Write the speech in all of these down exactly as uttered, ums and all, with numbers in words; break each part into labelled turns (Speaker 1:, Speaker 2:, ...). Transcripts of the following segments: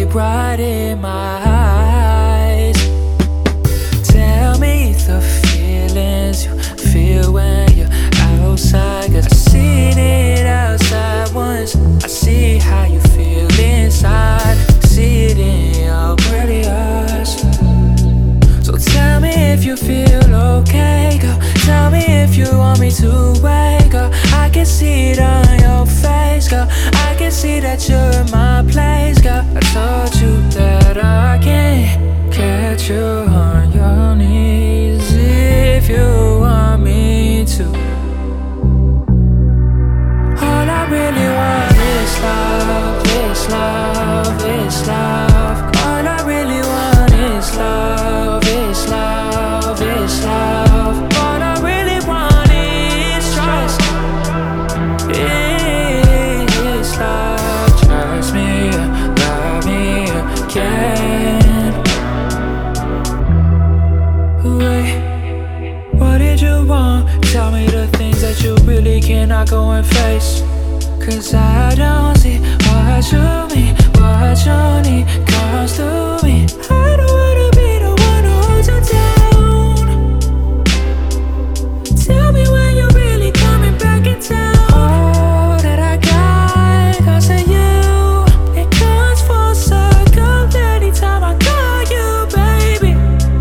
Speaker 1: look right in my eyes. Tell me the feelings you feel when you're outside, 'cause I seen it outside once. I see how you feel inside, see it in your pretty eyes. So tell me if you feel okay, girl. Tell me if you want me to wait, girl. I can see it on your face, girl. I can see that you're in my place, girl. I told you that I can't catch you on your knees if you want me to. All I really want is love, is love, is love. All I really want is love, is love, is love. All I really want is trust, is love. Trust me, love me again. Wait, what did you want? Tell me the things that you really cannot go and face, 'cause I don't see what you mean, what you need comes to me. I don't wanna be the one who holds you down. Tell me when you're really coming back in town. All that I got comes to you. It comes full circle anytime I call you, baby.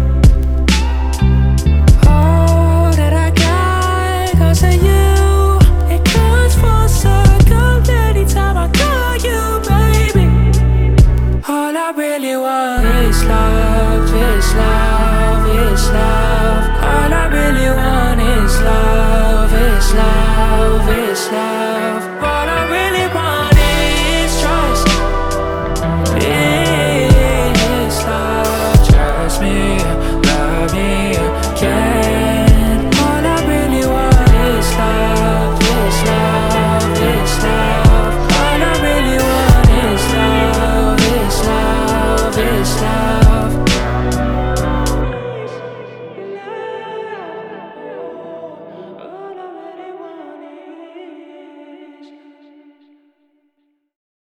Speaker 1: All that I got comes to you. It comes full circle anytime I call you, baby. All I really want is love, is love, is love. All I really want is love, is love, is love. All I really want is trust, is love. Trust me, love me again. All I really want is love, is love, is love. All I really want is love, is love, is love.